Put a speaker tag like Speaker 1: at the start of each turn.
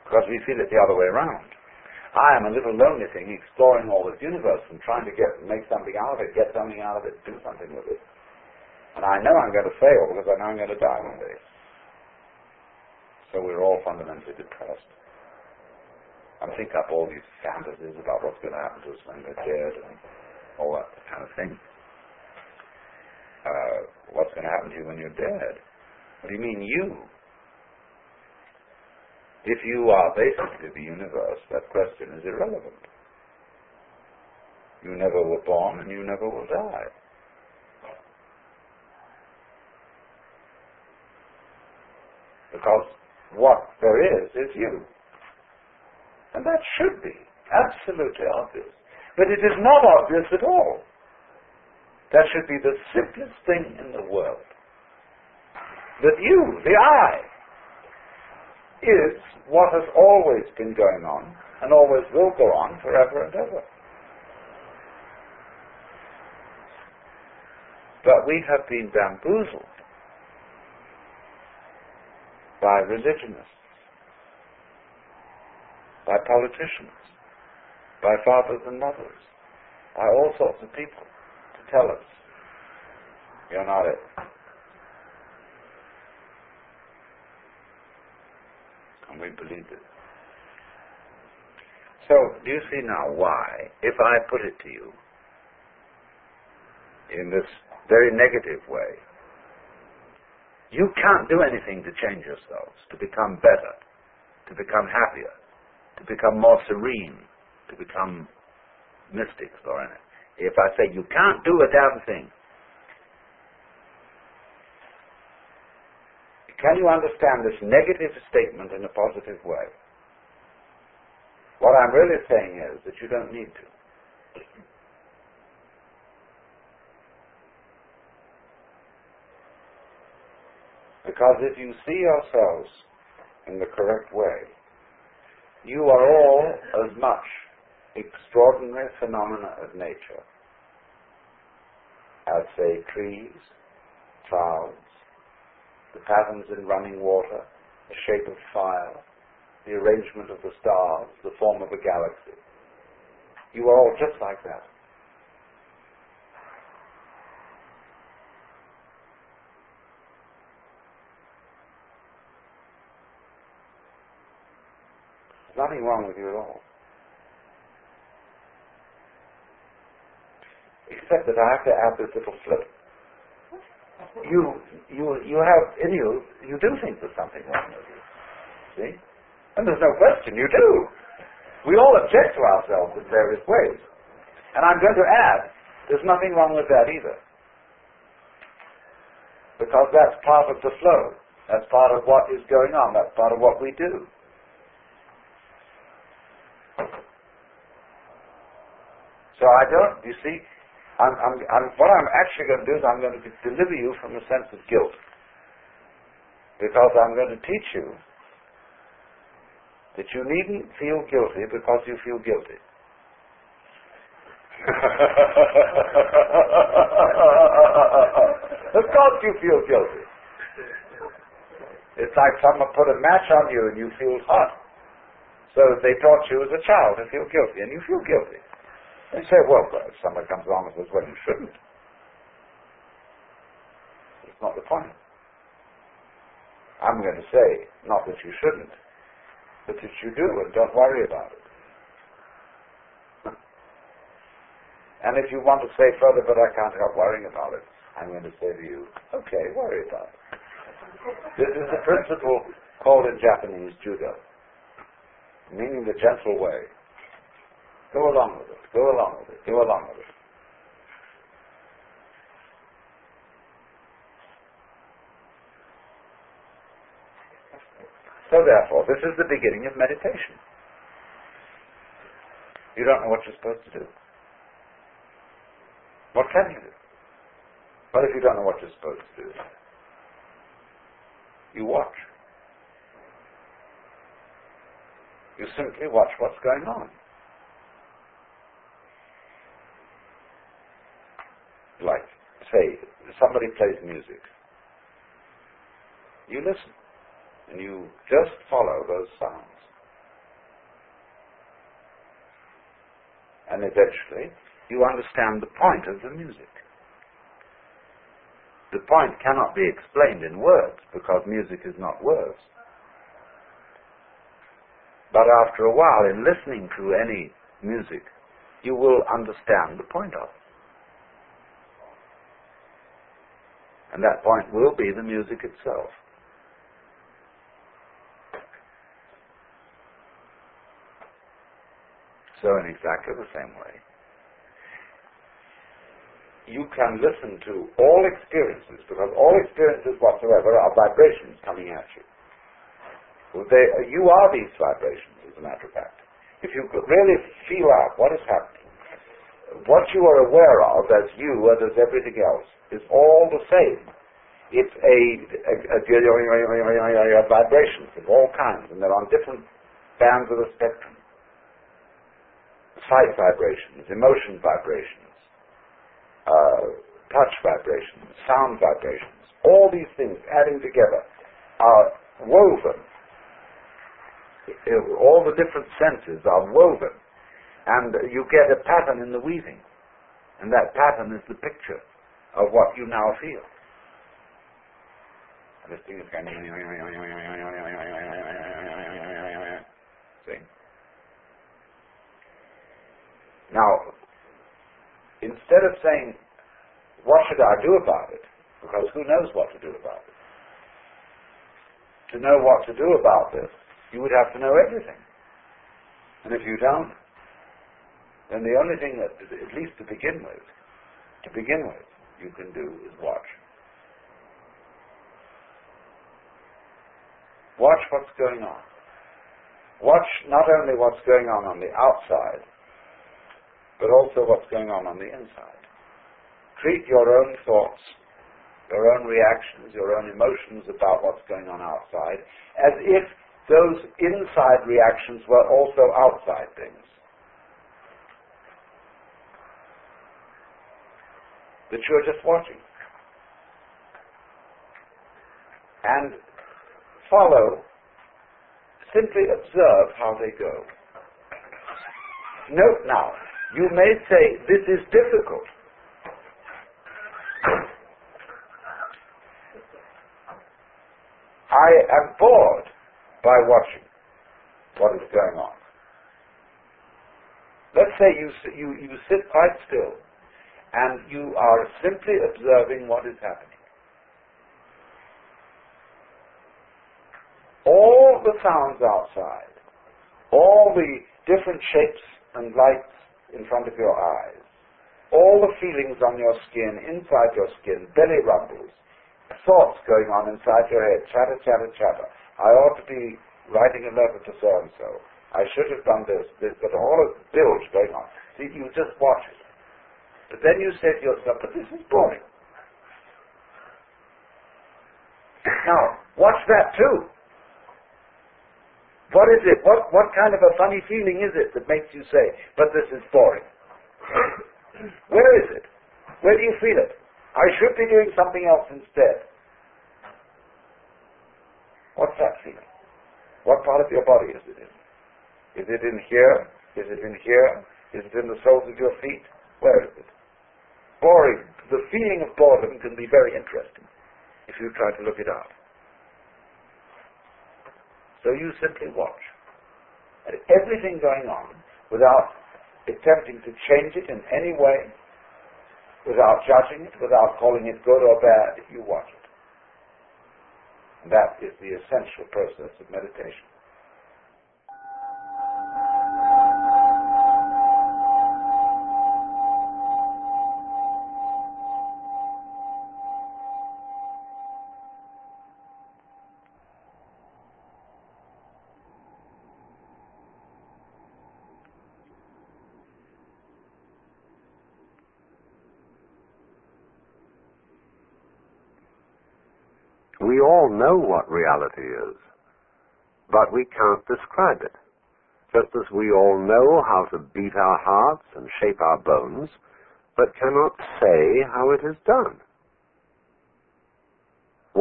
Speaker 1: because we feel it the other way around. I am a little lonely thing exploring all this universe and trying to make something out of it, get something out of it, do something with it. And I know I'm going to fail because I know I'm going to die one day. So we're all fundamentally depressed. And think up all these fantasies about what's going to happen to us when we're dead and all that kind of thing. What's going to happen to you when you're dead? What do you mean you? If you are basically the universe, that question is irrelevant. You never were born and you never will die. Because what there is you. And that should be absolutely obvious. But it is not obvious at all. That should be the simplest thing in the world. That you, the I, is what has always been going on and always will go on forever and ever. But we have been bamboozled by religionists, by politicians, by fathers and mothers, by all sorts of people to tell us, you're not it. And we believed it. So, do you see now why, if I put it to you in this very negative way, you can't do anything to change yourselves, to become better, to become happier, to become more serene, to become mystics or anything. If I say you can't do a damn thing, can you understand this negative statement in a positive way? What I'm really saying is that you don't need to. Because if you see yourselves in the correct way, you are all as much extraordinary phenomena of nature as, say, trees, clouds, the patterns in running water, the shape of fire, the arrangement of the stars, the form of a galaxy. You are all just like that. There's nothing wrong with you at all. Except that I have to add this little flip. You have in you, you do think there's something wrong with you. See? And there's no question, you do. We all object to ourselves in various ways. And I'm going to add, there's nothing wrong with that either. Because that's part of the flow. That's part of what is going on. That's part of what we do. So I don't, you see, what I'm actually going to do is I'm going to deliver you from a sense of guilt. Because I'm going to teach you that you needn't feel guilty because you feel guilty. Of course you feel guilty. It's like someone put a match on you and you feel hot. So they taught you as a child to feel guilty, and you feel guilty. They say, well, if someone comes along and says, well, you shouldn't. It's not the point. I'm going to say, not that you shouldn't, but that you do, and don't worry about it. And if you want to say further, but I can't help worrying about it, I'm going to say to you, okay, worry about it. This is the principle called in Japanese judo, meaning the gentle way. Go along with it, go along with it, go along with it. So therefore, this is the beginning of meditation. You don't know what you're supposed to do. What can you do? What if you don't know what you're supposed to do? You watch. You simply watch what's going on. Like, say, somebody plays music. You listen, and you just follow those sounds. and eventually you understand the point of the music. The point cannot be explained in words, because music is not words. But after a while, in listening to any music, you will understand the point of it. And that point will be the music itself. So in exactly the same way, you can listen to all experiences, because all experiences whatsoever are vibrations coming at you. You are these vibrations, as a matter of fact. If you could really feel out what is happening, what you are aware of as you and as everything else is all the same. It's a vibrations of all kinds, and they're on different bands of the spectrum. Sight vibrations, emotion vibrations, touch vibrations, sound vibrations. All these things adding together are woven. All the different senses are woven, and you get a pattern in the weaving, and that pattern is the picture of what you now feel. And this thing is going. See? Now, instead of saying, what should I do about it? Because who knows what to do about it? To know what to do about this, you would have to know everything. And if you don't, then the only thing that, at least to begin with, you can do is watch. Watch what's going on. Watch not only what's going on the outside, but also what's going on the inside. Treat your own thoughts, your own reactions, your own emotions about what's going on outside as if those inside reactions were also outside things. That you're just watching. And follow, simply observe how they go. Note now, you may say, this is difficult. I am bored by watching what is going on. Let's say you sit quite still and you are simply observing what is happening. All the sounds outside, all the different shapes and lights in front of your eyes, all the feelings on your skin, inside your skin, belly rumbles, thoughts going on inside your head, chatter, chatter, chatter. I ought to be writing a letter to so-and-so. I should have done this, but all of the bilge going on. See, you just watch it. But then you say to yourself, but this is boring. Now, watch that too. What is it? What kind of a funny feeling is it that makes you say, but this is boring? Where is it? Where do you feel it? I should be doing something else instead. What's that feeling? What part of your body is it in? Is it in here? Is it in here? Is it in the soles of your feet? Where is it? Boring. The feeling of boredom can be very interesting if you try to look it out. So you simply watch. And everything going on without attempting to change it in any way, without judging it, without calling it good or bad, you watch it. And that is the essential process of meditation.
Speaker 2: We all know what reality is, but we can't describe it. Just as we all know how to beat our hearts and shape our bones, but cannot say how it is done.